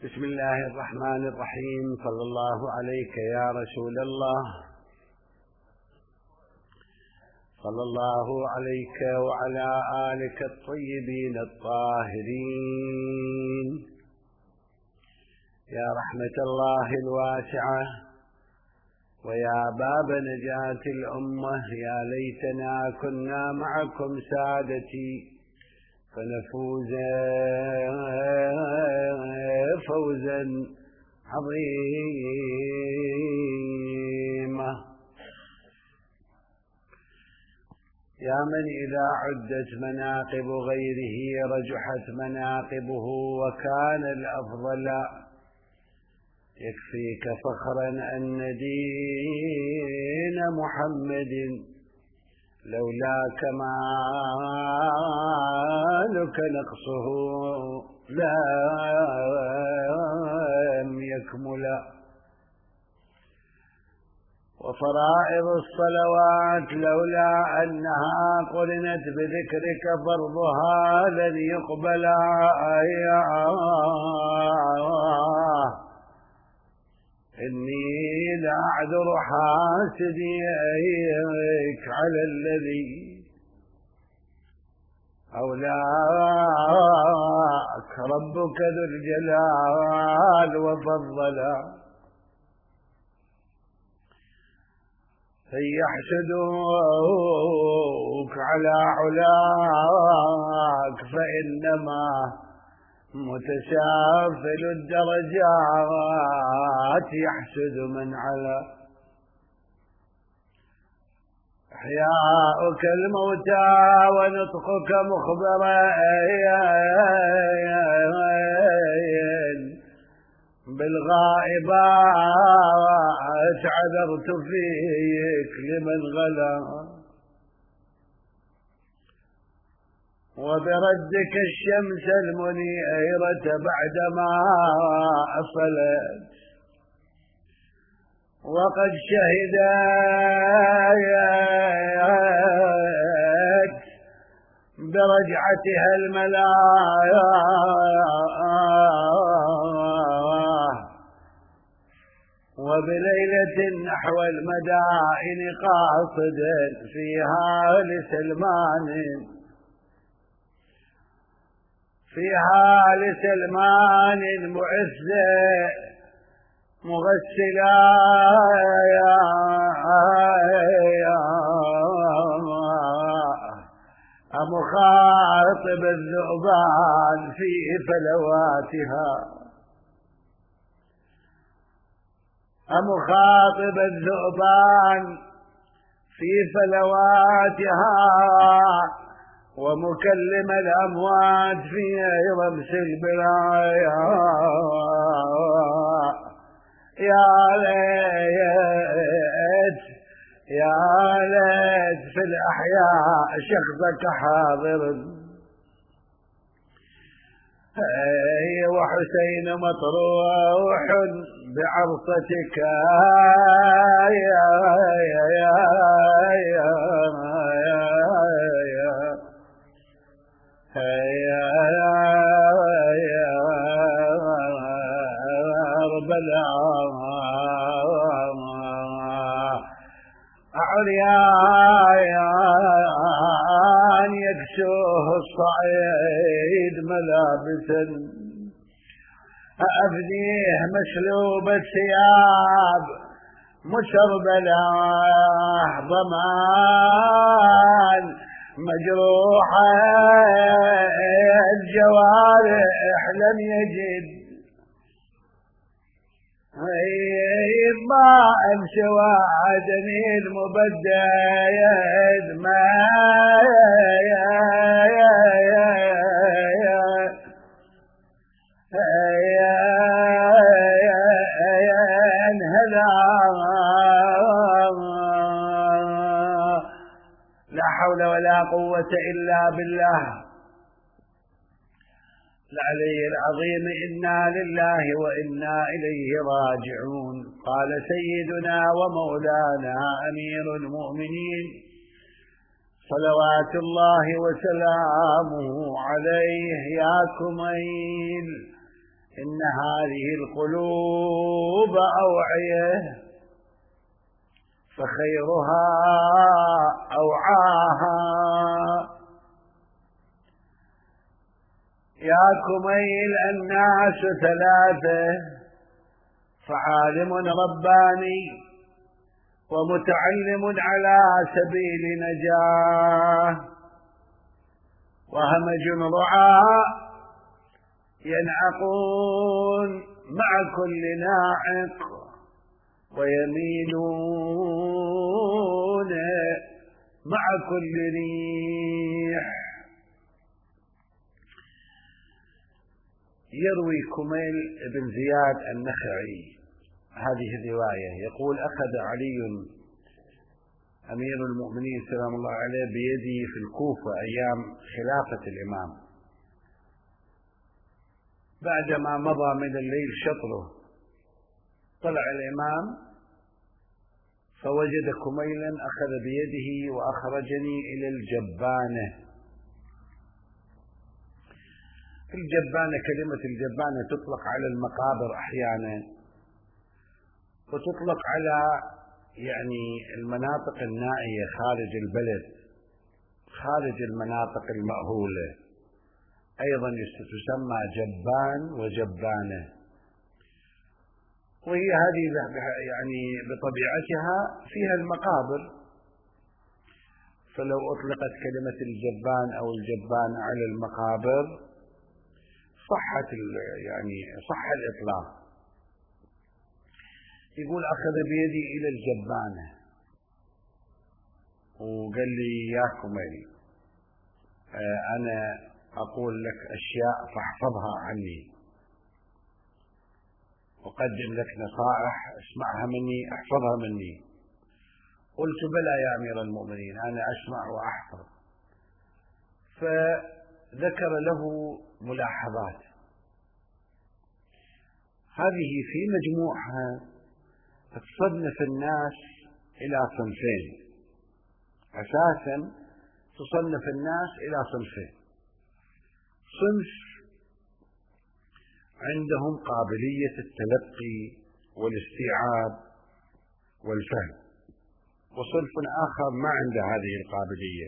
بسم الله الرحمن الرحيم. صلى الله عليك يا رسول الله، صلى الله عليك وعلى آلك الطيبين الطاهرين. يا رحمة الله الواسعة ويا باب نجاة الأمة، يا ليتنا كنا معكم سادتي فنفوز فوزا عظيما. يا من إذا عدت مناقب غيره رجحت مناقبه، وكان الأفضل يكفيك فخرا أن دين محمد لولاك مالك نقصه لم يكمل. وفرائض الصلوات لولا أنها قرنت بذكرك فرضها لن يقبل. إني لأعذر حاسديك على الذي أولاك ربك ذو الجلال وفضل، فيحسدوك على علاك فإنما متسافل الدرجات يحسد من علا. إحياؤك الموتى ونطقك مخبرا بالغائبات عذرت فيك لمن غلا، وبردك الشمس المنيرة بعدما أصلت، وقد شهدت برجعتها الملايا، وبليلة نحو المدائن قاصدا فيها لسلمان معز مغسلا أمخاطب الذؤبان في فلواتها، أمخاطب الذؤبان في فلواتها، ومكلم الأموات في رمس البرايا. يا ليت في الأحياء شخصك حاضر، وحسين مطروح بعرصتك. عريان يكسوه الصعيد ملابسا، أفديه مسلوب الثياب مسربلا، ضمان مجروحة الجوارح لم يجد ما سوى دليل مبدد ما انهلا. لا حول ولا قوة إلا بالله العلي العظيم. إنا لله وإنا إليه راجعون. قال سيدنا ومولانا أمير المؤمنين صلوات الله وسلامه عليه: يا كميل إن هذه القلوب أوعية فخيرها أوعاها. يا كميل الناس ثلاثة، فعالم رباني ومتعلم على سبيل نجاه، وهمج رعاة ينعقون مع كل ناعق ويميلون مع كل ريح. يروي كميل بن زياد النخعي هذه الرواية، يقول: أخذ علي أمير المؤمنين سلام الله عليه بيدي في الكوفة أيام خلافة الإمام، بعدما مضى من الليل شطره طلع الإمام فوجد كميلا أخذ بيده وأخرجني إلى الجبانة. الجبانة، كلمة الجبانة تطلق على المقابر أحيانا، وتطلق على المناطق النائية خارج البلد، خارج المناطق المأهولة، أيضا تسمى جبان وجبانة. وهي هذه بطبيعتها فيها المقابر، فلو أطلقت كلمة الجبان أو الجبان على المقابر صح الإطلاق. يقول: أخذ بيدي إلى الجبانة وقال لي: يا كميل، أنا أقول لك أشياء فاحفظها عني، أقدم لك نصائح اسمعها مني، احفظها مني. قلت: بلى يا أمير المؤمنين، أنا أسمع وأحفظ. فذكر له ملاحظات، هذه في مجموعها تصنف الناس إلى صنفين، أساسا تصنف الناس إلى صنفين: صنف عندهم قابلية التلقي والاستيعاب والفهم، وصنف آخر ما عنده هذه القابلية،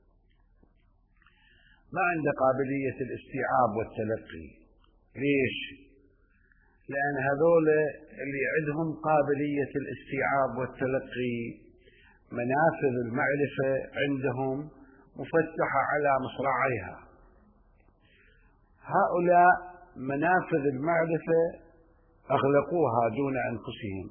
ما عنده قابلية الاستيعاب والتلقي. ليش؟ لأن هذول اللي عندهم قابلية الاستيعاب والتلقي منافذ المعرفة عندهم مفتحة على مصراعيها، هؤلاء منافذ المعرفة أغلقوها دون أنفسهم.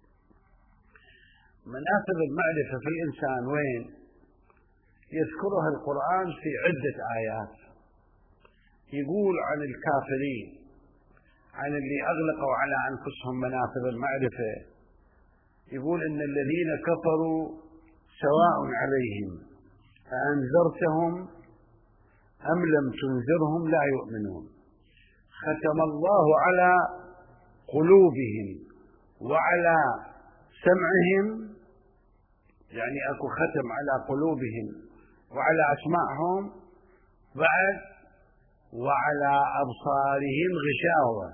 منافذ المعرفة في الإنسان وين؟ يذكرها القرآن في عدة آيات، يقول عن الكافرين، عن اللي أغلقوا على أنفسهم منافذ المعرفة، يقول: إن الذين كفروا سواء عليهم أأنذرتهم أم لم تنذرهم لا يؤمنون، ختم الله على قلوبهم وعلى سمعهم، يعني أكو ختم على قلوبهم وعلى أسماعهم، بعد وعلى أبصارهم غشاوة.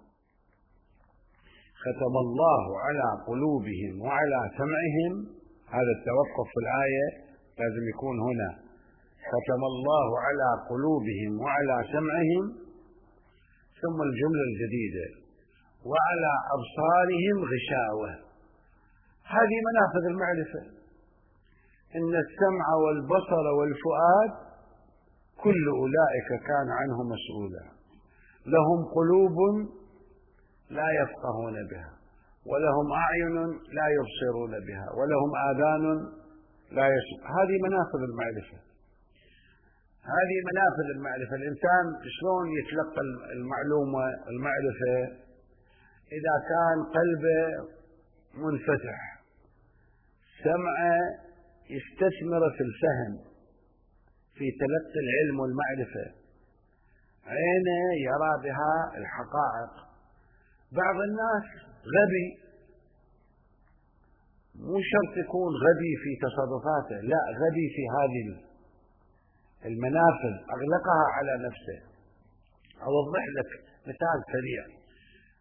ختم الله على قلوبهم وعلى سمعهم، هذا التوقف في الآية لازم يكون هنا، ختم الله على قلوبهم وعلى سمعهم، ثم الجملة الجديدة: وعلى أبصارهم غشاوة. هذه منافذ المعرفة، إن السمع والبصر والفؤاد كل أولئك كان عنه مسؤولا، لهم قلوب لا يفقهون بها، ولهم أعين لا يبصرون بها، ولهم آذان لا يسمعون. هذه منافذ المعرفة، هذه منافذ المعرفة. الإنسان شلون يتلقى المعرفة؟ إذا كان قلبه منفتح، سمعه يستثمر في الفهم، في تلقي العلم والمعرفة، عينه يرى بها الحقائق. بعض الناس غبي، مو شرط يكون غبي في تصرفاته، لا، غبي في هذه المنافذ، أغلقها على نفسه. أوضح لك مثال سريع: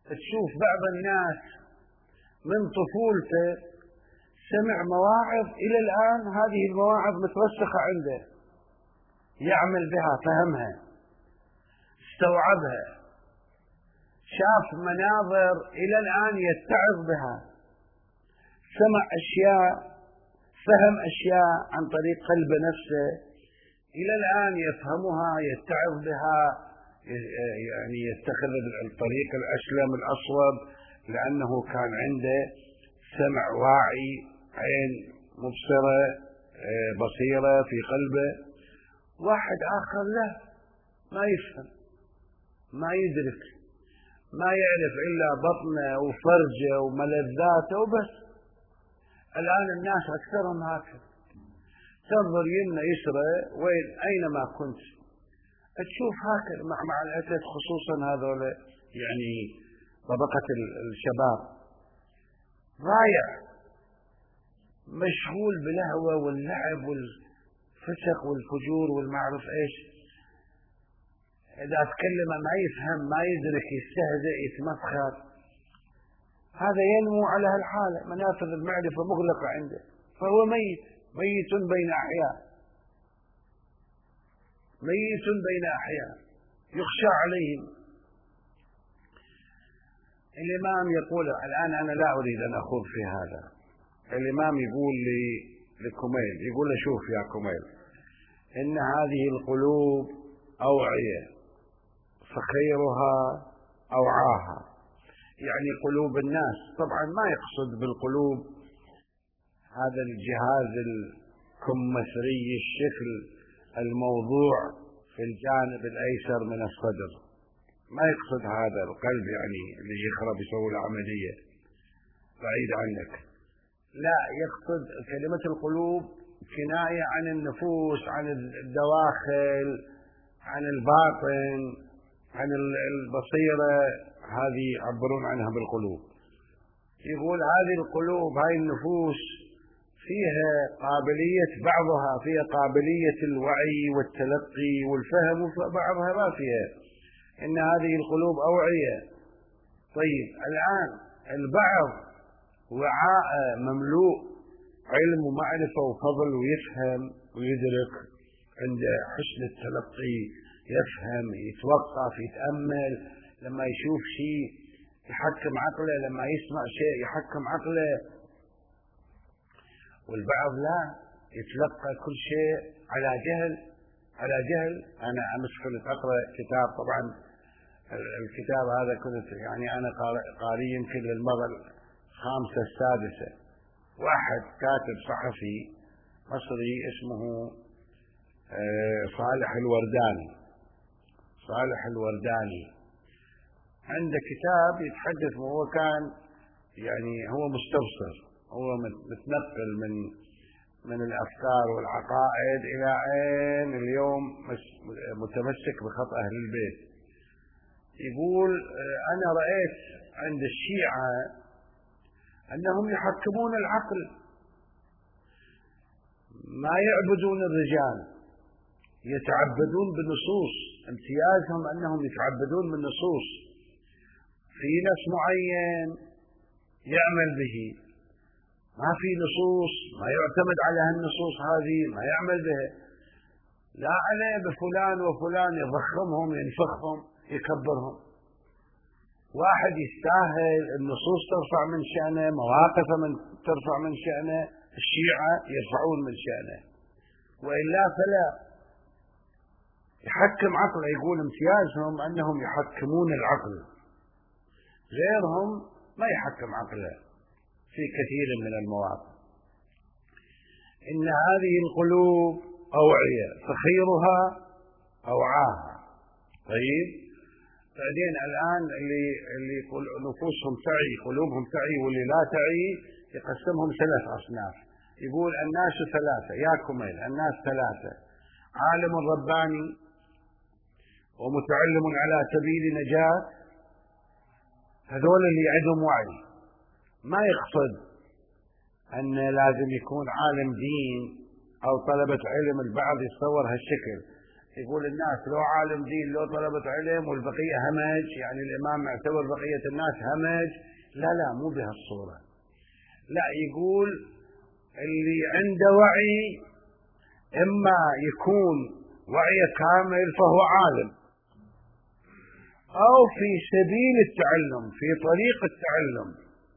تشوف بعض الناس من طفولته سمع مواعظ إلى الآن هذه المواعظ مترسخة عنده، يعمل بها، فهمها، استوعبها، شاف مناظر إلى الآن يتعظ بها، سمع أشياء، فهم أشياء عن طريق قلبه نفسه، إلى الآن يفهمها، يتعظ بها، يعني يتخذ الطريق الأسلم الأصوب، لأنه كان عنده سمع واعي، عين مبصرة، بصيرة في قلبه. واحد آخر لا، ما يفهم، ما يدرك، ما يعرف إلا بطنه وفرجه وملذاته وبس. الآن الناس أكثرهم هكذا، تنظر يمنى يسرى وين أينما كنت تشوف هكذا، مع الأسف خصوصا هذول يعني طبقة الشباب، ضايع مشغول بالهوى واللعب والفسق والفجور والمعرف ايش. إذا تكلم ما يفهم، ما يدرك، يستهزئ، يتمسخر. هذا ينمو على هالحالة، منافذ المعرفة مغلقة عنده، فهو ميت بين أحياء، ميت بين أحياء يخشى عليهم. الإمام يقول، الآن أنا لا أريد أن أخوض في هذا، الإمام يقول لكميل، يقول له شوف يا كميل، إن هذه القلوب أوعية فخيرها أوعاها. يعني قلوب الناس، طبعا ما يقصد بالقلوب هذا الجهاز الكمثري الشكل الموضوع في الجانب الأيسر من الصدر، ما يقصد هذا القلب يعني اللي يخرب يسوي العملية، بعيد عنك. لا، يقصد كلمة القلوب كناية عن النفوس، عن الدواخل، عن الباطن، عن البصيرة، هذه يعبرون عنها بالقلوب. يقول هذه القلوب، هاي النفوس فيها قابلية، بعضها فيها قابلية الوعي والتلقي والفهم، وبعضها ما فيها. إن هذه القلوب أوعية. طيب الآن البعض وعاء مملوء علم ومعرفة وفضل، ويفهم ويدرك، عند حسن التلقي، يفهم، يتوقف، يتأمل، لما يشوف شيء يحكم عقله، لما يسمع شيء يحكم عقله. والبعض لا، يتلقى كل شيء على جهل. أنا أمس كنت أقرأ كتاب، طبعا الكتاب هذا كنت يعني أنا قارئ يمكن للمرة الخامسة السادسة. واحد كاتب صحفي مصري اسمه صالح الورداني، عنده كتاب يتحدث، وهو كان يعني هو مستبصر، هو متنقل من الأفكار والعقائد إلى أين اليوم متمسك بخط أهل البيت. يقول أنا رأيت عند الشيعة أنهم يحكمون العقل، ما يعبدون الرجال، يتعبدون بالنصوص، امتيازهم أنهم يتعبدون بالنصوص، في نص معين يعمل به، ما في نصوص ما يعتمد على هالنصوص هذه، ما يعمل بها، لا عليه بفلان وفلان، يضخمهم، ينفخهم، يكبرهم. واحد يستاهل، النصوص ترفع من شأنه، مواقفه ترفع من شأنه، الشيعة يرفعون من شأنه، وإلا فلا. يحكم عقله، يقول امتيازهم أنهم يحكمون العقل، غيرهم ما يحكم عقله في كثير من المواقف. إن هذه القلوب أوعية فخيرها أوعاها. طيب بعدين الآن اللي يقول نفوسهم تعي، قلوبهم تعي، واللي لا تعي يقسمهم 3 أصناف. يقول الناس 3 يا كميل، الناس 3: عالم رباني، ومتعلم على سبيل نجاة. هذول اللي عندهم وعي، ما يقصد أن لازم يكون عالم دين أو طلبة علم. البعض يتصور هالشكل، يقول الناس لو عالم دين لو طلبة علم والبقية همج، يعني الإمام معتبر بقية الناس همج. لا مو بهالصورة. لا، يقول اللي عنده وعي إما يكون وعي كامل فهو عالم، أو في سبيل التعلم، في طريق التعلم،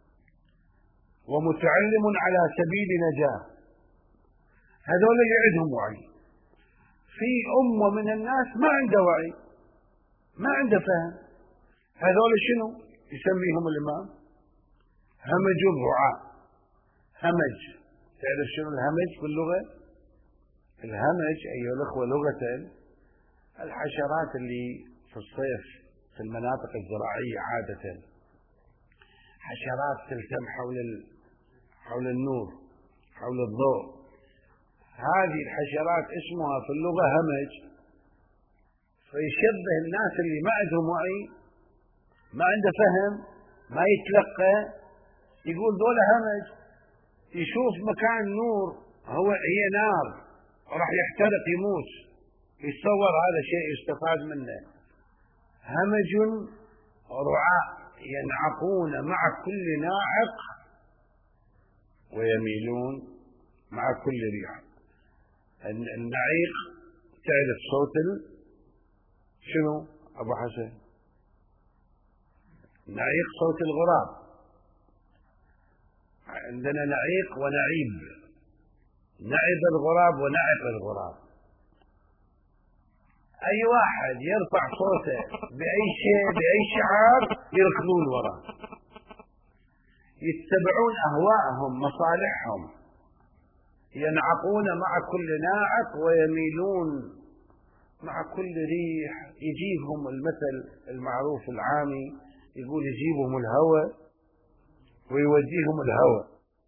ومتعلم على سبيل نجاة. هذول اللي عندهم وعي. في أمة من الناس ما عنده وعي، ما عنده فهم. هذول شنو يسميهم الإمام؟ همج الرعاة. همج، تعرف شنو الهمج باللغة؟ الهمج أيها الأخوة لغة الحشرات اللي في الصيف في المناطق الزراعية عادة، حشرات تلتم حول النور، حول الضوء. هذه الحشرات اسمها في اللغة همج. فيشبه الناس اللي ما عندهم وعي، ما عنده فهم، ما يتلقى، يقول دول همج. يشوف مكان نور هي نار راح يحترق يموت، يتصور هذا شيء يستفاد منه. همج رعاء ينعقون مع كل ناعق ويميلون مع كل ريح. النعيق تعرف صوت شنو أبو حسن؟ نعيق صوت الغراب. عندنا نعيق ونعيب، نعب الغراب ونعق الغراب. أي واحد يرفع صوته بأي شيء بأي شعار يركضون وراه، يتبعون أهواءهم مصالحهم، ينعقون مع كل ناعق ويميلون مع كل ريح. يجيبهم المثل المعروف العامي، يقول يجيبهم الهوى ويوديهم الهوى.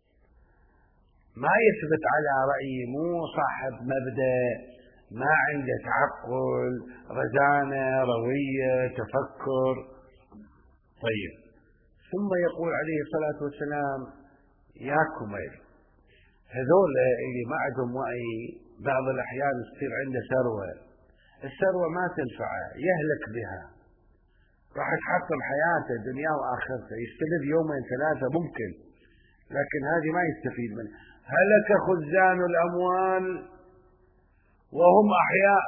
ما يثبت على رأي، مو صاحب مبدأ، ما عنده تعقل، رزانة، روية، تفكر. طيب، ثم يقول عليه الصلاة والسلام: يا كميل، هذول اللي ما عندهم وعي بعض الأحيان تصير عنده ثروة، الثروة ما تنفعه، يهلك بها، راح تحطم حياته دنيا وآخرته، يستفيد يومين ثلاثة ممكن، لكن هذه ما يستفيد منها. هلك خزان الأموال وهم أحياء.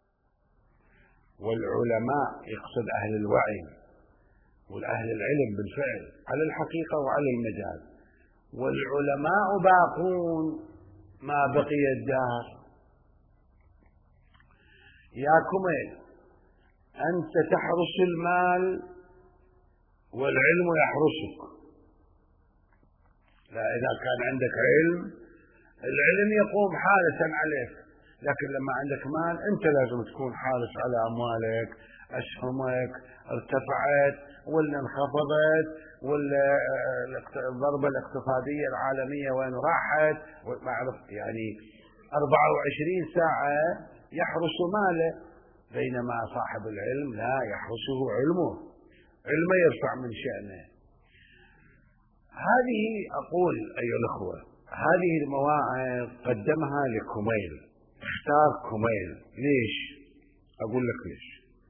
والعلماء يقصد أهل الوعي والأهل العلم بالفعل على الحقيقة وعلى المجال. والعلماء باقون ما بقي الدهر. يا كميل، أنت تحرس المال والعلم يحرسك. لا، إذا كان عندك علم العلم يقوم حارسا عليك، لكن لما عندك مال أنت لازم تكون حارس على أموالك. أسهمك ارتفعت ولا انخفضت، ولا الضربة الاقتصادية العالمية وين راحت، ما أعرف، يعني 24 ساعة يحرس ماله. بينما صاحب العلم لا يحرسه علمه يرفع من شأنه. هذه أقول أيها الأخوة، هذه المواعظ قدمها لكميل، اختار كميل. ليش؟ أقول لك ليش.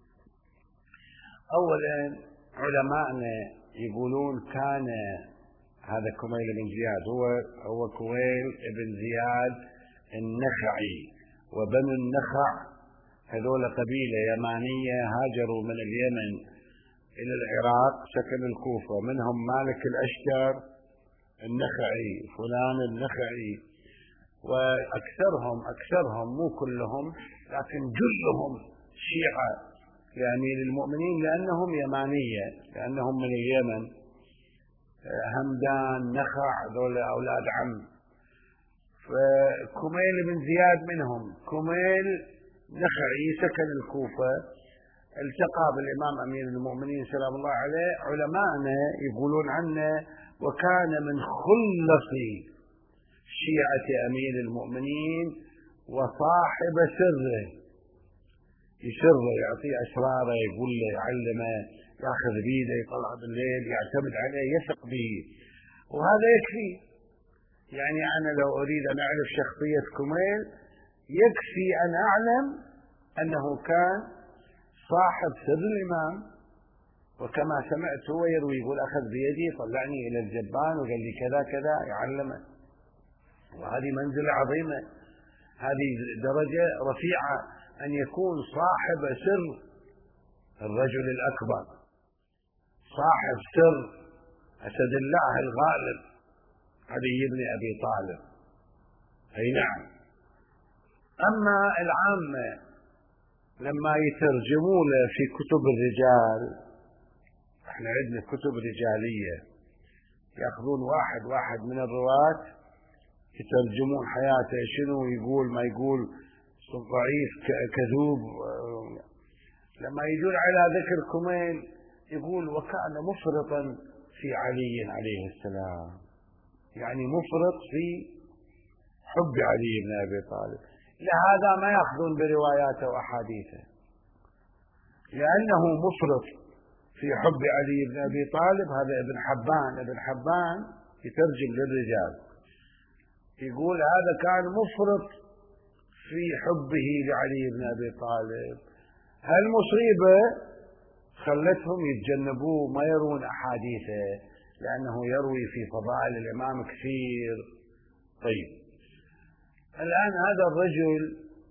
أولا، علماءنا يقولون كان هذا كميل بن زياد هو كميل بن زياد النخعي، وبنو النخع هذول قبيلة يمانية هاجروا من اليمن إلى العراق، سكنوا الكوفة، منهم مالك الأشتر النخعي، فلان النخعي، وأكثرهم مو كلهم لكن جلهم شيعة لأمير المؤمنين لأنهم يمانية، لأنهم من اليمن. همدان، نخع، ذول أولاد عم. فكميل بن زياد منهم. كميل نخعي سكن الكوفة، التقى بالإمام أمير المؤمنين سلام الله عليه. علماءنا يقولون عنه وكان من خلص شيعة أمير المؤمنين وصاحب سره، يسره، يعطيه أسراره، يقول له، يعلمه، ياخذ بيده، يطلع بالليل، يعتمد عليه، يثق به، وهذا يكفي. يعني أنا لو أريد أن أعرف شخصية كميل يكفي أن أعلم أنه كان صاحب سر الإمام، وكما سمعت هو يروي يقول أخذ بيدي طلعني إلى الجبان وقال لي كذا كذا يعلمه، وهذه منزلة عظيمة، هذه درجة رفيعة أن يكون صاحب سر الرجل الأكبر، صاحب سر أسد الله الغالب علي بن أبي طالب. أي نعم. أما العامة لما يترجمون في كتب الرجال، احنا عندنا كتب رجالية يأخذون واحد واحد من الرواة يترجمون حياته، شنو يقول ما يقول، ضعيف كذوب. لما يجون على ذكر كميل يقول وكان مفرطا في علي عليه السلام، يعني مفرط في حب علي بن أبي طالب، لهذا ما يأخذون برواياته وأحاديثه، لأنه مفرط في حب علي بن أبي طالب. هذا ابن حبان يترجم للرجال يقول هذا كان مفرط في حبه لعلي بن أبي طالب. هالمصيبة خلتهم يتجنبوه ما يرون أحاديثه، لأنه يروي في فضائل الإمام كثير. طيب الآن هذا الرجل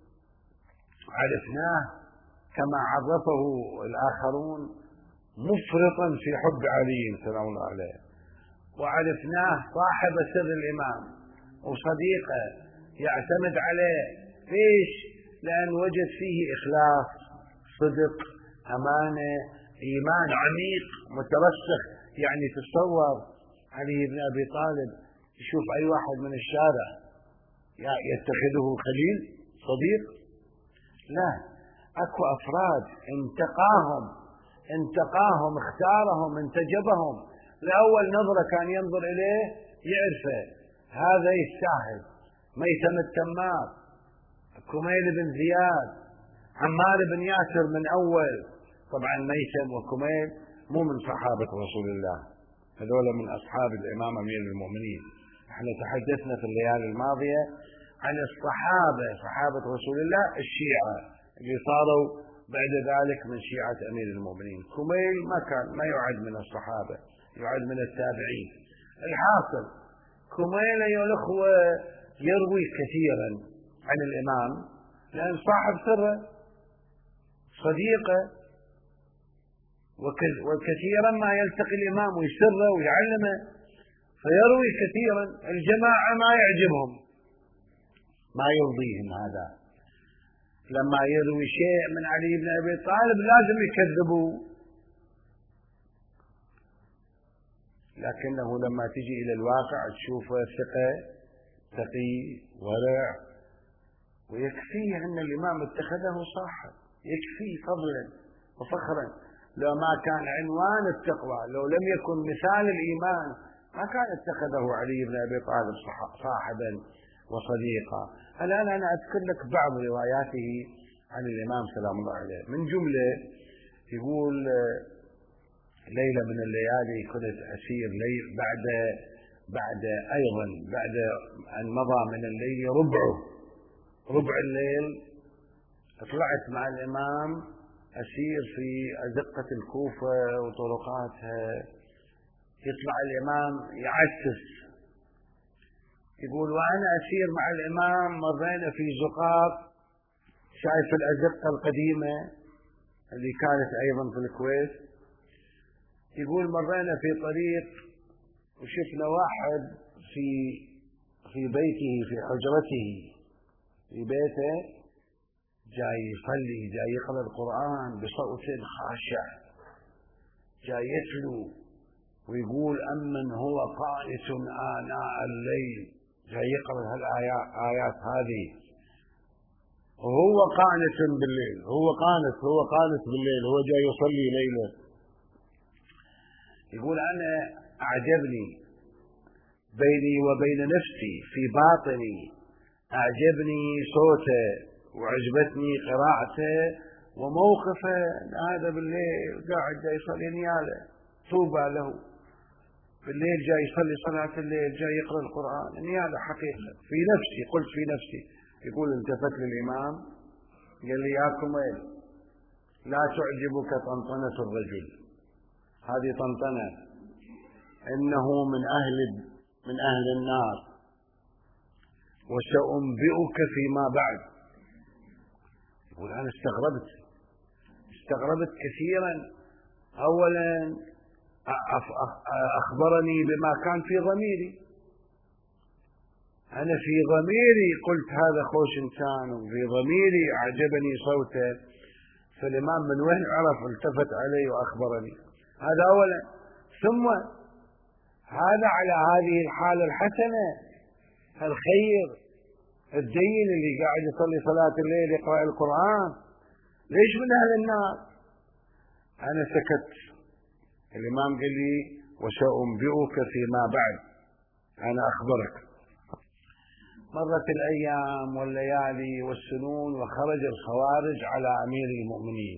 عرفناه كما عرفه الآخرون مفرطا في حب علي سلام الله عليه، وعرفناه صاحب سر الإمام وصديقه يعتمد عليه. ليش؟ لأن وجد فيه إخلاص، صدق، أمانة، إيمان عميق مترسخ. يعني تصور علي بن أبي طالب يشوف أي واحد من الشارع يتخذه خليل صديق؟ لا، أكو أفراد انتقاهم اختارهم انتجبهم، لأول نظرة كان ينظر إليه يعرفه هذا يستاهل. ميثم التمار، كميل بن زياد، عمار بن ياسر من أول. طبعا ميثم وكميل مو من صحابة رسول الله، هذول من أصحاب الإمام أمير المؤمنين. احنا تحدثنا في الليالي الماضية عن الصحابة، صحابة رسول الله الشيعة اللي صاروا بعد ذلك من شيعة أمير المؤمنين. كميل ما يعد من الصحابة، يعد من التابعين. الحاصل كميل أيها الأخوة يروي كثيرا عن الإمام لأن صاحب سره صديقه، وكثيرا ما يلتقي الإمام ويسره ويعلمه فيروي كثيرا. الجماعة ما يعجبهم، ما يرضيهم هذا، لما يروي شيء من علي بن أبي طالب لازم يكذبوه. لكنه لما تجي إلى الواقع تشوفه ثقة، تقي، ورع، ويكفيه أن الإمام اتخذه صاحب، يكفيه فضلا وفخرا. لو ما كان عنوان التقوى، لو لم يكن مثال الإيمان، ما كان اتخذه علي بن أبي طالب صاحبا وصديقا. الآن أنا أذكر لك بعض رواياته عن الإمام سلام الله عليه. من جملة يقول ليلة من الليالي كنت أسير ليل بعد أن مضى من الليل ربع الليل، طلعت مع الإمام أسير في أزقة الكوفة وطرقاتها. يطلع الإمام يعسس، يقول وأنا أسير مع الإمام مرينا في زقاق، شايف الأزقة القديمة اللي كانت أيضا في الكويت. يقول مرينا في طريق وشفنا واحد في بيته، في حجرته في بيته، جاي يصلي، جاي يقرأ القرآن بصوت خاشع، جاي يتلو ويقول أمن هو قانت آناء الليل، جاي يقرأ هالآيات هذه وهو قانت بالليل، هو قانت بالليل، هو جاي يصلي ليلة. يقول أنا أعجبني بيني وبين نفسي في باطني، أعجبني صوته وعجبتني قراءته وموقفه. هذا بالليل قاعد جاي يصلي نياله، طوبى له، بالليل جاي يصلي صلاة الليل، جاي يقرأ القرآن، نياله حقيقة في نفسي. قلت في نفسي. يقول التفت للإمام قال لي يا كميل لا تعجبك طنطنة الرجل، هذه طنطنة، إنه من أهل النار، وسأنبئك فيما بعد. يقول أنا استغربت كثيرا. أولا أخبرني بما كان في ضميري، أنا في ضميري قلت هذا خوش إنسان، وفي ضميري أعجبني صوته، فالإمام من وين عرف؟ التفت علي وأخبرني. هذا أولا. ثم هذا على هذه الحالة الحسنة الخير الدين اللي قاعد يصلي صلاة الليل يقرأ القرآن، ليش من أهل النار؟ أنا سكت. الإمام قال لي وسأنبئك فيما بعد، أنا أخبرك. مرت الأيام والليالي والسنون، وخرج الخوارج على أمير المؤمنين،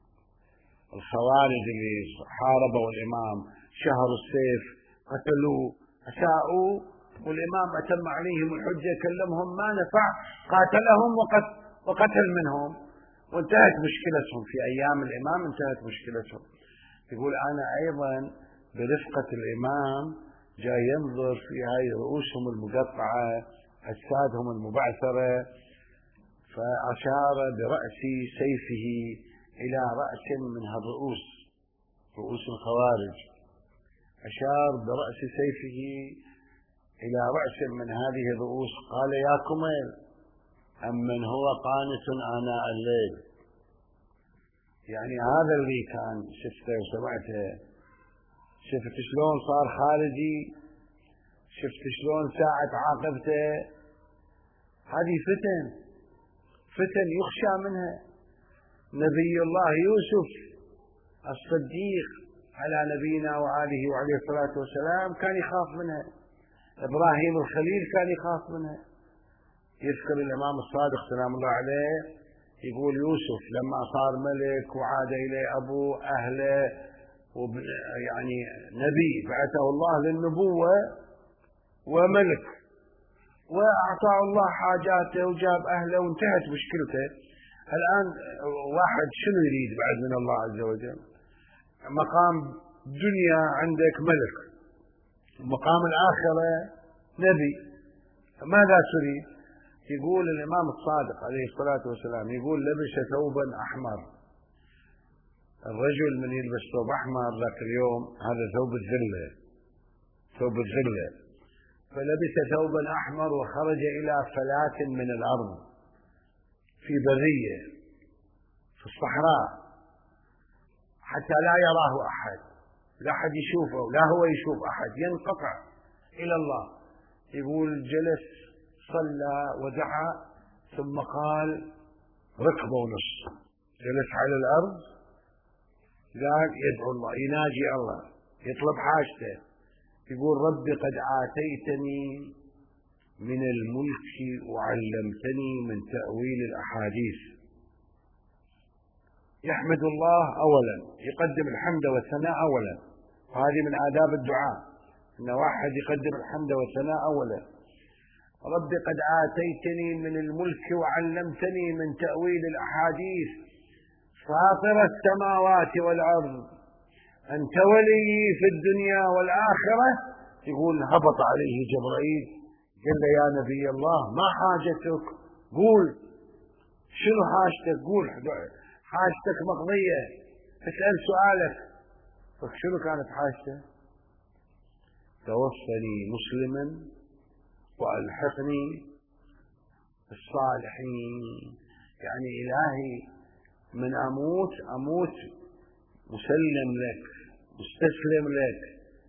الخوارج اللي حاربوا الإمام، شهروا السيف، قتلوا، أساءوا، والإمام أتم عليهم الحجة، كلمهم ما نفع، قاتلهم وقتل منهم، وانتهت مشكلتهم. في أيام الإمام انتهت مشكلتهم. يقول أنا أيضا برفقة الإمام جاي ينظر في هاي رؤوسهم المقطعة، أجسادهم المبعثرة، فأشار برأس سيفه إلى رأس من هالرؤوس، رؤوس الخوارج، أشار برأس سيفه إلى رأس من هذه الرؤوس، قال يا كميل أمن هو قانت آناء الليل. يعني هذا اللي كان شفته وسمعته، شفت شلون صار خارجي، شفت شلون ساعة عاقبته. هذه فتن يخشى منها. نبي الله يوسف الصديق على نبينا وآله وعليه الصلاة والسلام كان يخاف منها. إبراهيم الخليل كان يخاف منها. يذكر الإمام الصادق سلام الله عليه يقول يوسف لما صار ملك وعاد إليه أبوه أهله يعني نبي بعثه الله للنبوة وملك، وأعطاه الله حاجاته وجاب أهله وانتهت مشكلته. الآن واحد شنو يريد بعد من الله عز وجل؟ مقام دنيا عندك ملك، مقام الآخرة نبي، ماذا تريد؟ يقول الإمام الصادق عليه الصلاة والسلام يقول لبس ثوبا أحمر. الرجل من يلبس ثوب أحمر ذاك اليوم هذا ثوب الذلة، فلبس ثوبا أحمر وخرج إلى فلاة من الأرض في برية في الصحراء حتى لا يراه أحد، لا أحد يشوفه، لا هو يشوف أحد، ينقطع إلى الله. يقول جلس صلى ودعا ثم قال ركب ونص، جلس على الأرض قال يدعو الله، يناجي الله، يطلب حاجته، يقول ربي قد آتيتني من الملك وعلمتني من تأويل الأحاديث. يحمد الله أولا، يقدم الحمد والثناء أولا، وهذه من آداب الدعاء أن واحد يقدم الحمد والثناء أولا. رب قد آتيتني من الملك وعلمتني من تأويل الأحاديث، فاطر السماوات والأرض، أنت ولي في الدنيا والآخرة. يقول هبط عليه جبرائيل قال له يا نبي الله ما حاجتك؟ قول شنو حاجتك؟ قول حاجتك مقضية، اسأل سؤالك. فشنو كانت حاجته؟ توفني مسلما وألحقني بالصالحين. يعني إلهي من أموت مسلم لك، مستسلم لك،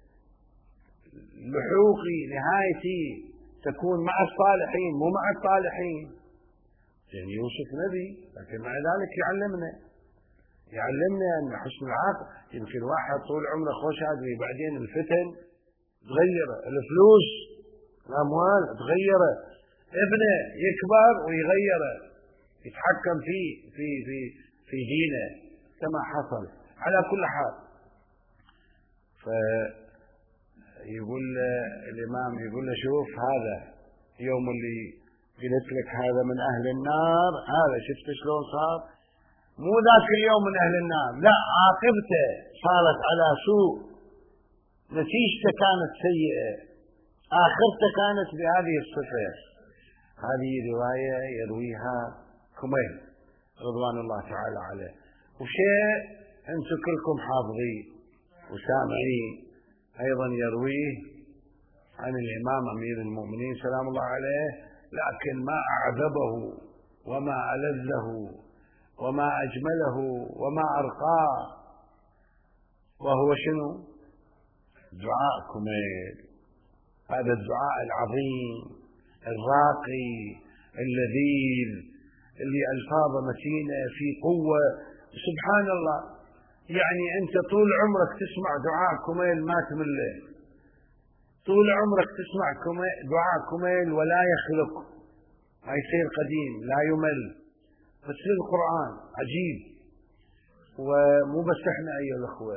لحوقي نهايتي تكون مع الصالحين مو مع الطالحين. يعني يوسف نبي لكن مع ذلك يعلمنا أن حسن العاقبة. يمكن واحد طول عمره خوش هذه، بعدين الفتن تغيره، الفلوس الأموال تغيره، ابنه يكبر ويغيره، يتحكم في دينه كما حصل. على كل حال فيقول الإمام يقول له شوف هذا يوم اللي قلت لك هذا من أهل النار، هذا شفت شلون صار؟ مو ذاك اليوم من أهل النار، لا، عاقبته صارت على سوء، نتيجته كانت سيئة، آخرته كانت بهذه الصفة. هذه رواية يرويها كميل رضوان الله تعالى عليه، وشيء أنتم كلكم حافظين وسامعين أيضا يرويه عن الإمام أمير المؤمنين سلام الله عليه، لكن ما أعذبه وما ألذه وما أجمله وما أرقاه، وهو شنو؟ دعاء كميل. هذا الدعاء العظيم الراقي اللذيذ اللي ألفاظه متينة في قوة، سبحان الله. يعني أنت طول عمرك تسمع دعاء كميل ما تمله، طول عمرك تسمع دعاء كميل ولا يخلق، ما يصير قديم لا يمل. بس القرآن عجيب، ومو بس احنا أيها الأخوة،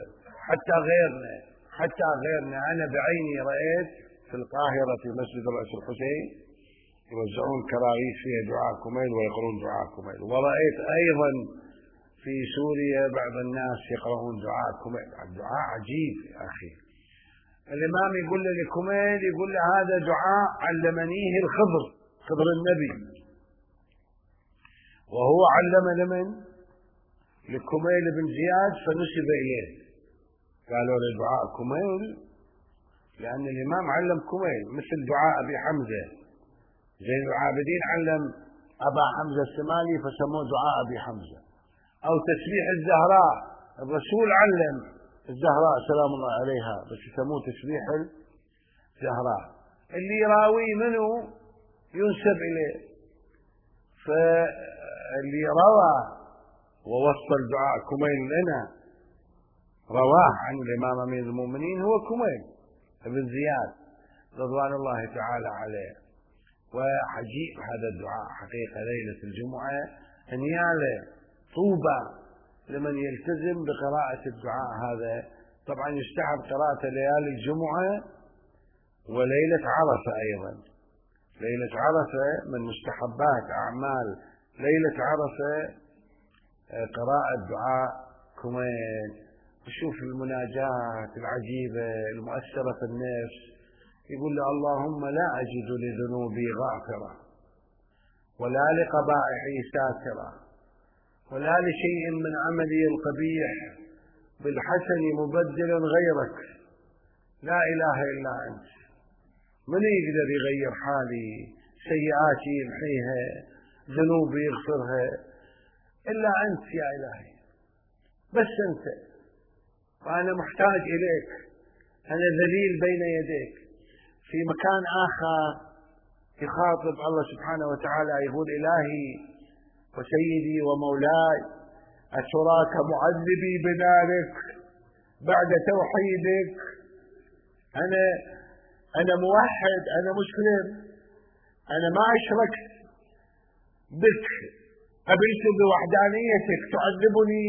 حتى غيرنا. أنا بعيني رأيت في القاهرة في مسجد رأس الحسين يوزعون كراريس فيها دعاء كميل ويقرون دعاء كميل، ورأيت أيضا في سوريا بعض الناس يقرؤون دعاء كميل. الدعاء عجيب يا أخي. الإمام يقول لكميل، يقول له هذا دعاء علمنيه خضر النبي، وهو علم لمن؟ لكميل بن زياد، فنسب إليه. قالوا له دعاء كميل لأن الإمام علم كميل، مثل دعاء أبي حمزة زين العابدين علم أبا حمزة السمالي فسموه دعاء أبي حمزة. أو تسبيح الزهراء، الرسول علم الزهراء سلام الله عليها بس يسموه تسبيح الزهراء. اللي يراوي منه ينسب إليه، فاللي روى ووصل دعاء كميل لنا رواه عن الإمام أمير المؤمنين هو كميل بن زياد رضوان الله تعالى عليه. وعجيب هذا الدعاء حقيقة. ليلة الجمعة نياله طوبى لمن يلتزم بقراءة الدعاء هذا. طبعا يستحب قراءة ليالي الجمعة وليلة عرفة أيضا. ليلة عرفة من مستحبات أعمال ليلة عرفة قراءة دعاء كميل. شوف المناجاة العجيبة المؤثرة في النفس. يقول له اللهم لا أجد لذنوبي غافرة ولا لقبائحي ساترة ولا لشيء من عملي القبيح بالحسن مبدلا غيرك، لا إله إلا أنت. من يقدر يغير حالي؟ سيئاتي يمحيها، ذنوبي يغفرها، إلا أنت يا إلهي، بس أنت. وأنا محتاج إليك، أنا ذليل بين يديك. في مكان آخر يخاطب الله سبحانه وتعالى يقول إلهي وسيدي ومولاي أتراك معذبي بنارك بعد توحيدك؟ أنا موحد، أنا مسلم، أنا ما أشركت بك، قبلت بوحدانيتك، تعذبني؟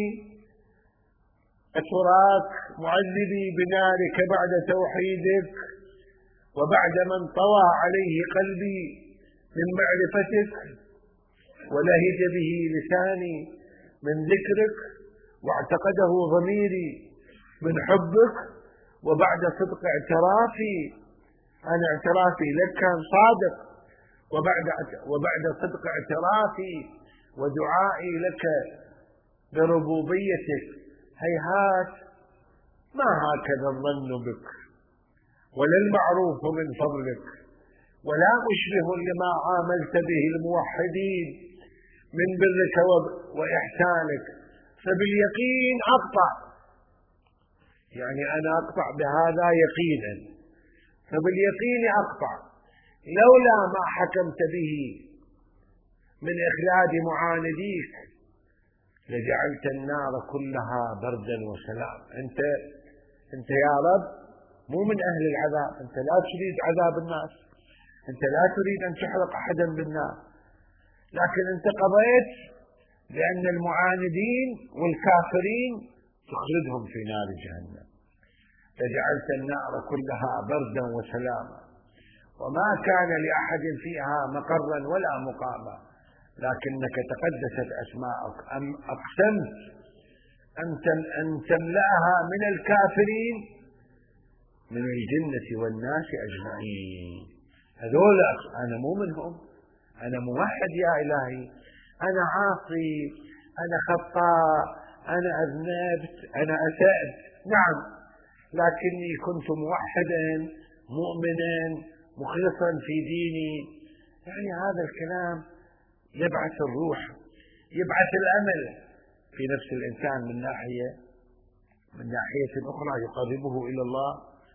أتراك معذبي بنارك بعد توحيدك وبعد من طوى عليه قلبي من معرفتك ولهج به لساني من ذكرك واعتقده ضميري من حبك، وبعد صدق اعترافي، أنا اعترافي لك كان صادق، وبعد صدق اعترافي ودعائي لك بربوبيتك، هيهات ما هكذا الظن بك ولا المعروف من فضلك ولا مشبه لما عاملت به الموحدين من برك وإحسانك، فباليقين أقطع، يعني أنا أقطع بهذا يقينا، فباليقين أقطع لولا ما حكمت به من إخلاد معانديك لجعلت النار كلها بردا وسلام. أنت يا رب مو من أهل العذاب، أنت لا تريد عذاب الناس، أنت لا تريد أن تحرق أحدا بالنار، لكن أنت قضيت لأن المعاندين والكافرين تخلدهم في نار جهنم، فجعلت النار كلها بردا وسلاما. وما كان لأحد فيها مقرا ولا مقاما، لكنك تقدست أسماءك، أقسمت أن تملأها من الكافرين من الجنة والناس أجمعين. هذول أنا مو منهم، أنا موحد يا إلهي، أنا عاصي، أنا خطاء، أنا أذنبت، أنا أسأت، نعم، لكني كنت موحدا مؤمنا مخلصا في ديني. يعني هذا الكلام يبعث الروح، يبعث الأمل في نفس الإنسان من ناحية أخرى، يقربه إلى الله،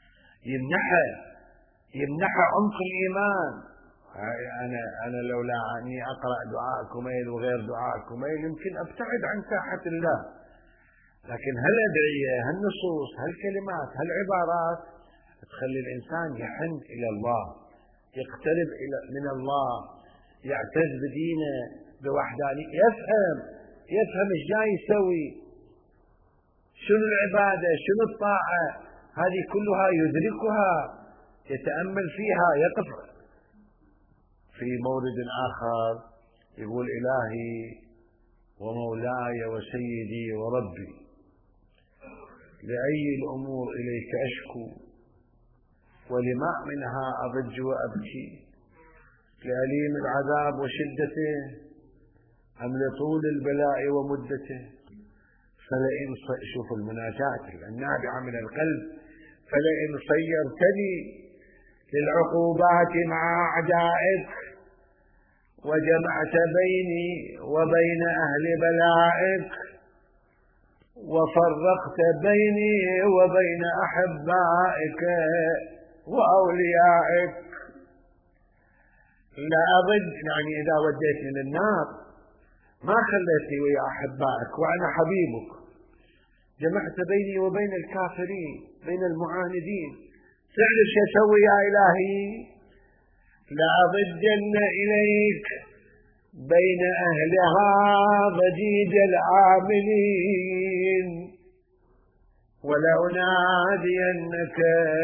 يمنح عمق الإيمان. أنا لولا أني أقرأ دعاء كميل وغير دعاء كميل يمكن أبتعد عن ساحة الله، لكن هالأدعية، هالنصوص، هالكلمات، هالعبارات تخلي الإنسان يحن إلى الله، يقترب من الله، يعتز بدينه بوحداني، يفهم ايش جاي يسوي، شنو العبادة، شنو الطاعة، هذه كلها يدركها، يتأمل فيها، يقف في مورد آخر يقول: إلهي ومولاي وسيدي وربي، لأي الأمور إليك أشكو، ولما منها أضج وأبكي، لأليم العذاب وشدته أم لطول البلاء ومدته. فلئن شوف المناجاة النابعة من القلب: فلئن صيرتني للعقوبات مع أعدائك وجمعت بيني وبين أهل بلائك وفرقت بيني وبين أحبائك وأوليائك لا أضج. يعني إذا وديتني للنار ما خليتني ويا أحبائك وأنا حبيبك، جمعت بيني وبين الكافرين، بين المعاندين، تعرف شو أسوي يا إلهي؟ لأضجن إليك بين أهلها ضجيج العاملين ولأنادينك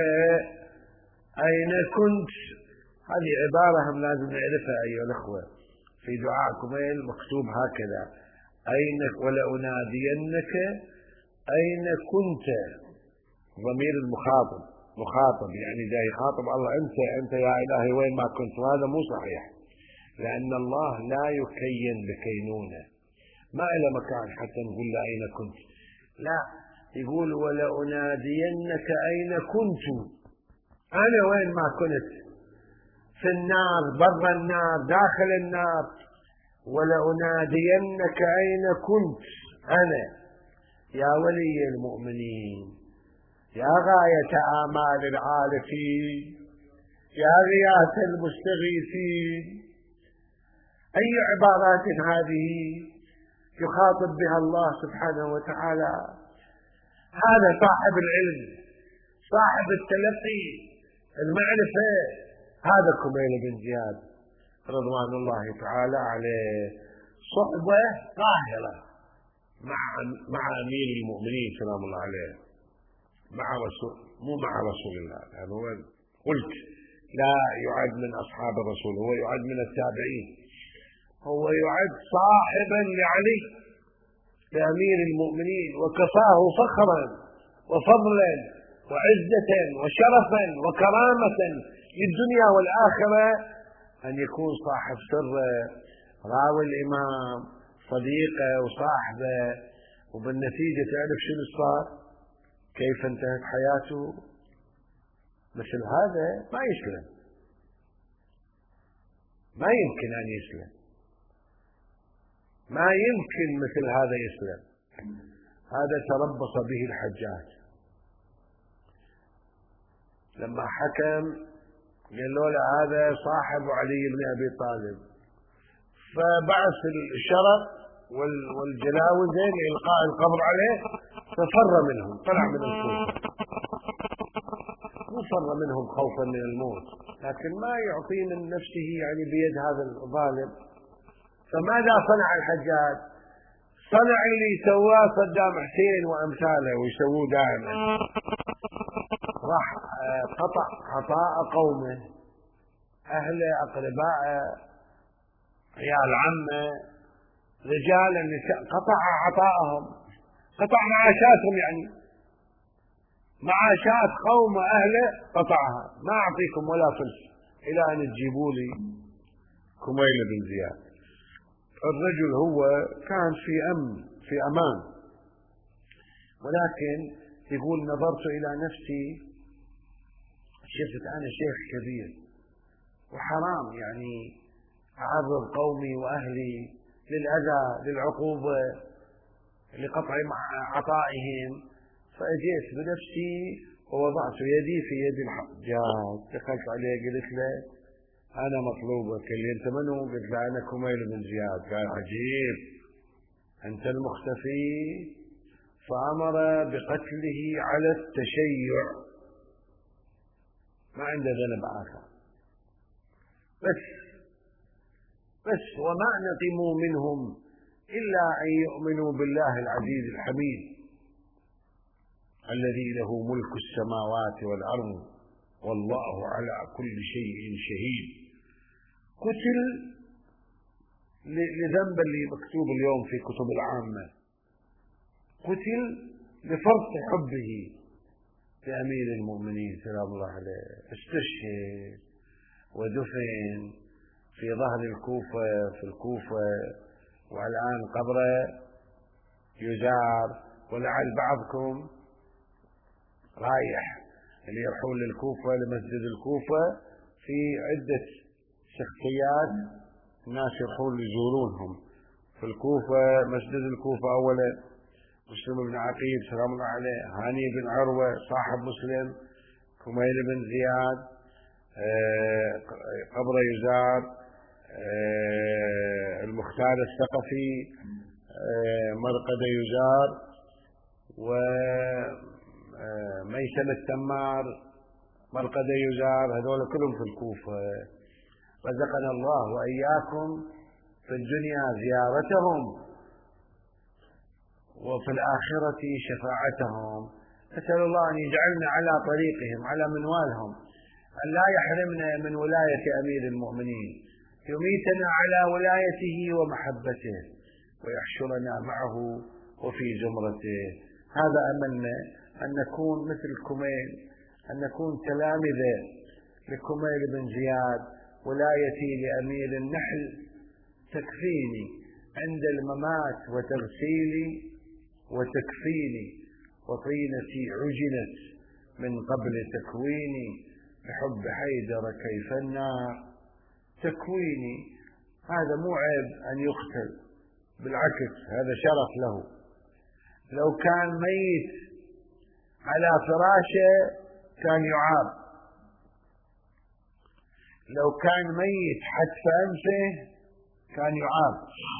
أين كنت. هذه عبارة هم لازم نعرفها أيها الأخوة، في دعاء كميل مكتوب هكذا: ولأنادينك أين كنت. ضمير مخاطب، يعني جاي يخاطب الله: أنت يا إلهي وين ما كنت. وهذا مو صحيح، لأن الله لا يكين بكينونة، ما إلى مكان حتى نقول له أين كنت، لا، يقول: ولأنادينك أين كنت. أنا وين ما كنت، في النار، برا النار، داخل النار، ولأنادينك أين كنت أنا يا ولي المؤمنين، يا غاية آمال العارفين، يا غياث المستغيثين. أي عبارات هذه يخاطب بها الله سبحانه وتعالى. هذا صاحب العلم، صاحب التلقي، المعرفة، هذا كميل بن زياد رضوان الله تعالى عليه، صحبة طاهرة مع أمير المؤمنين سلام الله عليه، مع رسول، مو مع رسول الله، يعني هو قلت لا يعد من أصحاب الرسول، هو يعد من التابعين، هو يعد صاحبا لعلي لأمير المؤمنين، وكفاه فخرا وفضلا وعزة وشرفا وكرامة للدنيا والآخرة أن يكون صاحب سر راوي الإمام، صديقه وصاحبه، وبالنتيجة تعرف شنو صار، كيف انتهت حياته. مثل هذا ما يسلم، ما يمكن أن يسلم، ما يمكن مثل هذا يسلم. هذا تربص به الحجاج لما حكم، قالوا له هذا صاحب علي بن أبي طالب، فبعث الشرف والجلاوزة لإلقاء القبر عليه، ففر منهم، طلع من الكوفة، وفر منهم خوفا من الموت، لكن ما يعطي من نفسه يعني بيد هذا الظالم. فماذا صنع الحجاج؟ صنع اللي سواه صدام حسين وأمثاله ويسووه دائما، راح قطع خطاء قومه أهله، أقربائه، عيال عمه، رجال النساء، قطع عطائهم، قطع معاشاتهم، يعني معاشات قوم أهله قطعها، ما أعطيكم ولا فلس إلى أن تجيبوا لي كميل بن زياد. الرجل هو كان في أمن، في أمان، ولكن يقول نظرت إلى نفسي، شفت أنا شيخ كبير وحرام يعني أعرض قومي وأهلي للأذى، للعقوبة، لقطع عطائهم، فأجيت بنفسي ووضعت يدي في يد الحجاج، دخلت عليه قلت له أنا مطلوبك، اللي أنت منو؟ قلت له أنا كميل بن زياد. قال عجيب، أنت المختفي؟ فأمر بقتله على التشيع، ما عنده ذنب آخر، بس وما نقموا منهم إلا أن يؤمنوا بالله العزيز الحميد الذي له ملك السماوات والأرض والله على كل شيء شهيد. قتل لذنب اللي مكتوب اليوم في كتب العامة، قتل لفرط حبه لأمير المؤمنين سلام الله عليه، استشهد ودفن في ظهر الكوفة، والآن قبره يزار. ولعل بعضكم رايح اللي يروحون للكوفة، لمسجد الكوفة، في عدة شخصيات الناس يروحون يزورونهم في الكوفة. مسجد الكوفة أولا مسلم بن عقيل سلام الله عليه، هاني بن عروة صاحب مسلم، كميل بن زياد، قبر يزار، المختار الثقفي، مرقد يزار، وميسم التمار، مرقد يزار، هذول كلهم في الكوفة. رزقنا الله وإياكم في الدنيا زيارتهم وفي الآخرة شفاعتهم. أسأل الله أن يجعلنا على طريقهم، على منوالهم، أن لا يحرمنا من ولاية أمير المؤمنين، يميتنا على ولايته ومحبته، ويحشرنا معه وفي زمرته. هذا أملنا، أن نكون مثل كميل، أن نكون تلامذة لكميل بن زياد. ولايتي لأمير النحل تكفيني عند الممات، وتغسيلي وتكفيني، وطينتي عجنت من قبل تكويني، بحب حيدر كيف النار تكويني. هذا مو عيب أن يقتل، بالعكس هذا شرف له. لو كان ميت على فراشه كان يعاب، لو كان ميت حتف أنفه كان يعاب.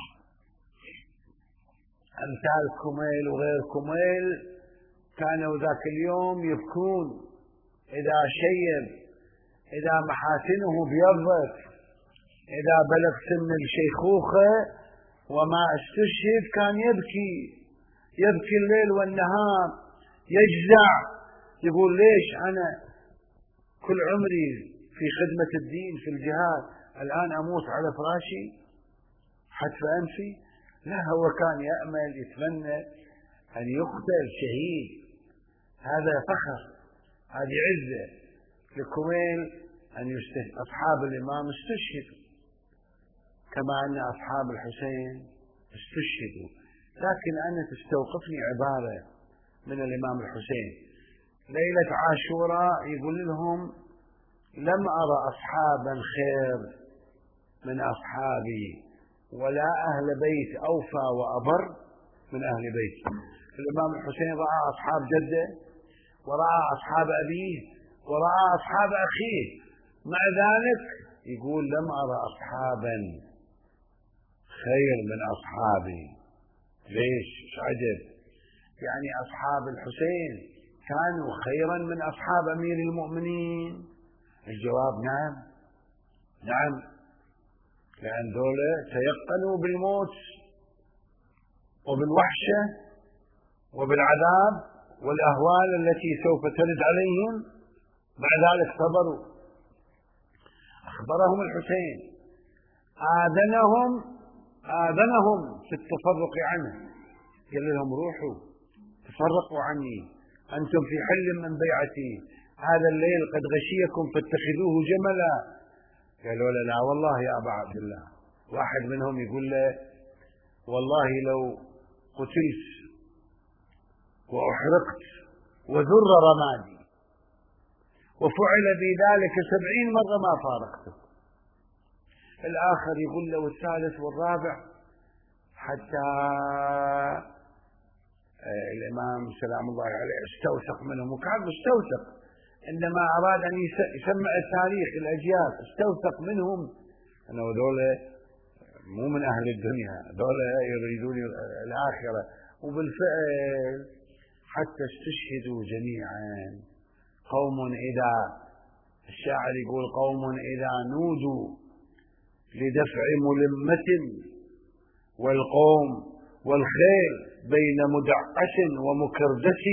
أمثال كميل وغير كميل كانوا ذاك اليوم يبكون إذا شيب، إذا محاسنه بيضت، إذا بلغ سن الشيخوخة وما استشهد كان يبكي الليل والنهار، يجزع، يقول ليش أنا كل عمري في خدمة الدين في الجهاد الآن أموت على فراشي حتف أنفي؟ لا، هو كان يأمل، يتمنى أن يقتل شهيد. هذا فخر، هذه عزة لكميل أن أصحاب الإمام استشهدوا، كما أن أصحاب الحسين استشهدوا. لكن أنا تستوقفني عبارة من الإمام الحسين ليلة عاشوراء، يقول لهم لم أرى أصحابا خير من أصحابي، ولا أهل بيت أوفى وأبر من أهل بيت. الإمام الحسين رأى أصحاب جده، ورأى أصحاب أبيه، ورأى أصحاب أخيه، مع ذلك يقول لم أرى أصحابا خير من أصحابي. ليش؟ عجب، يعني أصحاب الحسين كانوا خيرا من أصحاب أمير المؤمنين؟ الجواب نعم، نعم، لأن دولة تيقنوا بالموت وبالوحشة وبالعذاب والأهوال التي سوف ترد عليهم، مع ذلك صبروا. أخبرهم الحسين، آذنهم في التفرق عنه، قال لهم روحوا تفرقوا عني، أنتم في حل من بيعتي، هذا الليل قد غشيكم فاتخذوه جملا. قالوا له لا والله يا أبا عبد الله. واحد منهم يقول له والله لو قتلت وأحرقت وذر رمادي وفعل بي ذلك 70 مرة ما فارقتك. الآخر يقول له والثالث والرابع، حتى الإمام سلام الله عليه استوثق منهم، وكان مستوثق، عندما أراد أن يسمع التاريخ الأجيال استوثق منهم أنه ذولا مو من أهل الدنيا، ذولا يريدون الآخرة. وبالفعل حتى استشهدوا جميعا. قوم إذا، الشاعر يقول قوم إذا نودوا لدفع ملمة والقوم والخيل بين مدعس ومكردس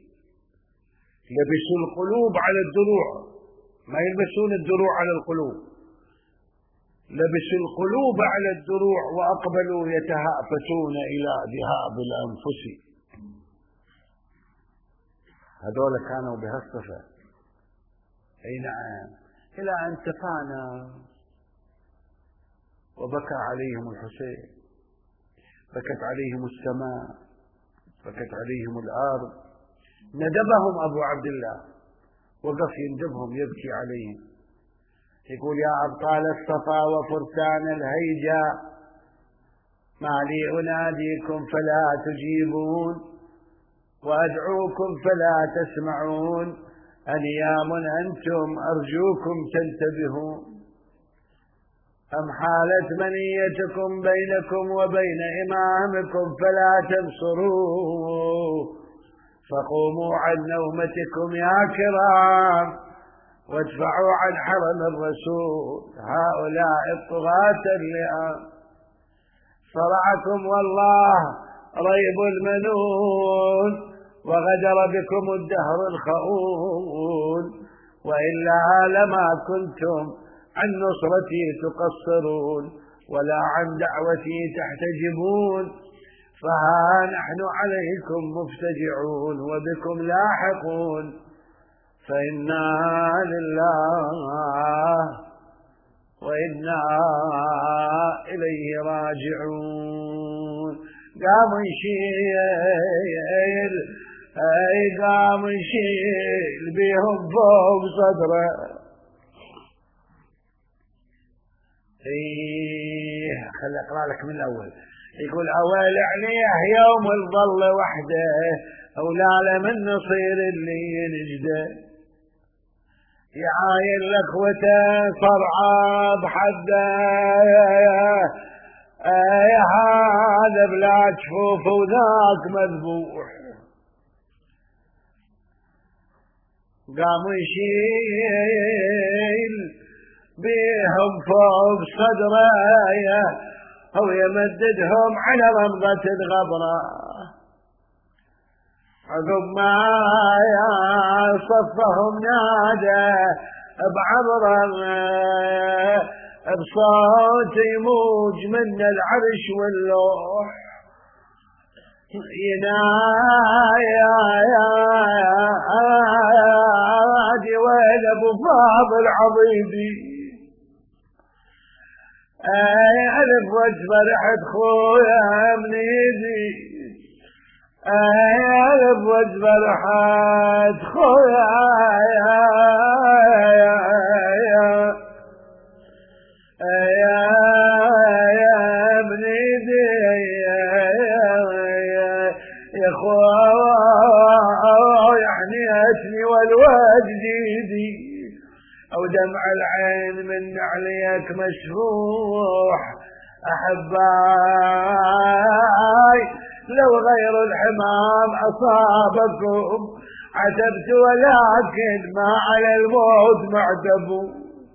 لبسوا القلوب على الدروع، ما يلبسون الدروع على القلوب، لبسوا القلوب على الدروع وأقبلوا يتهافتون إلى ذهاب الأنفس. هذول كانوا بهالصفة. أي نعم، إلى أن تفانى وبكى عليهم الحسين، بكت عليهم السماء، بكت عليهم الأرض. ندبهم أبو عبد الله، وقف يندبهم يبكي عليهم، يقول يا أبطال الصفا وفرسان الهيجا، ما لي أناديكم فلا تجيبون وأدعوكم فلا تسمعون، أنيام أنتم أرجوكم تنتبهون، أم حالت منيتكم بينكم وبين إمامكم فلا تنصروا، فقوموا عن نومتكم يا كرام وادفعوا عن حرم الرسول هؤلاء الطغاة اللئام، صرعكم والله ريب المنون وغدر بكم الدهر الخؤون، وإلا لما كنتم عن نصرتي تقصرون ولا عن دعوتي تحتجبون، فها نحن عليكم مفتجعون وبكم لاحقون، فإنا لله وإنا إليه راجعون. قام نشيل بهم فوق صدره. خلي أقرأ لك من الأول. يقول أول عليه يوم الظل وحده أولا من نصير اللي ينجده، يعاين الأخوته صرعى بحده، هذا بلا جفوف وذاك مذبوح. قام يشيل بهم فوق صدره أو يمددهم على رمضة الغبرة، عقب ما صفهم نادى بعبره بصوت يموج من العرش واللوح، ينادي ويل ابو فاضل عضيدي، ألف واجبر حد خويا من يدي، ألف واجبر حد خويا من يدي يا خويا حنيتني والوجدي، أو دمع العين من عليك مشروح، أحباي لو غير الحمام أصابكم عتبت ولكن ما على الموت معتبوا،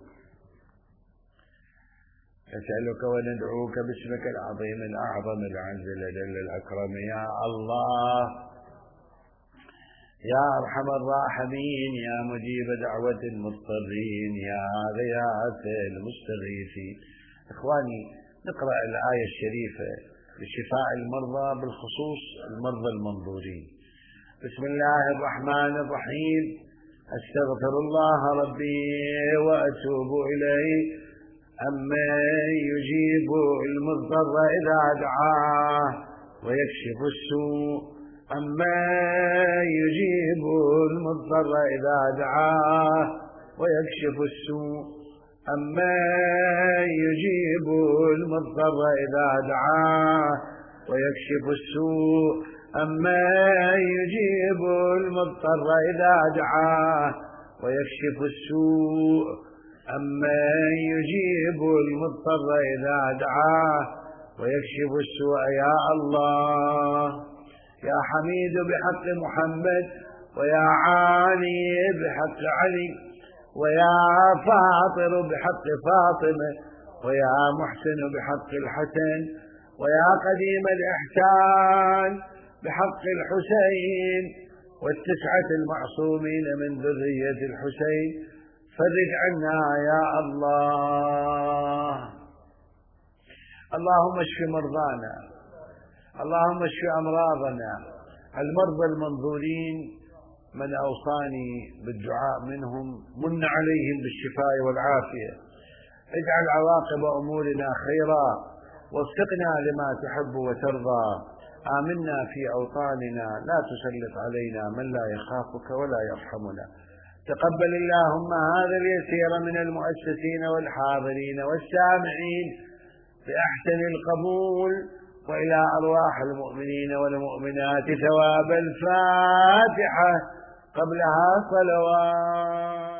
نسألك وندعوك باسمك العظيم الأعظم العز الأجل الأكرم يا الله يا أرحم الراحمين، يا مجيب دعوة المضطرين، يا غياث المستغيثين. إخواني، نقرأ الآية الشريفة لشفاء المرضى، بالخصوص المرضى المنظورين. بسم الله الرحمن الرحيم. أستغفر الله ربي وأتوب إليه، أمن يجيب المضطر إذا دعاه ويكشف السوء، أمن يجيب المضطر إذا دعاه ويكشف السوء، أمن يجيب المضطر إذا دعاه ويكشف السوء، أمن يجيب المضطر إذا دعاه ويكشف السوء، أمن يجيب المضطر إذا دعاه ويكشف السوء. يا الله، يا حميد بحق محمد، ويا عالي بحق علي، ويا فاطر بحق فاطمة، ويا محسن بحق الحسن، ويا قديم الإحسان بحق الحسين والتسعة المعصومين من ذرية الحسين، فرج عنا يا الله. اللهم اشف مرضانا، اللهم اشف أمراضنا. المرضى المنظورين من أوصاني بالدعاء منهم، من عليهم بالشفاء والعافية، اجعل عواقب أمورنا خيرا، وفقنا لما تحب وترضى، آمنا في أوطاننا، لا تسلط علينا من لا يخافك ولا يرحمنا. تقبل اللهم هذا اليسير من المؤسسين والحاضرين والسامعين بأحسن القبول، وإلى أرواح المؤمنين والمؤمنات ثواب الفاتحة قبلها صلوات.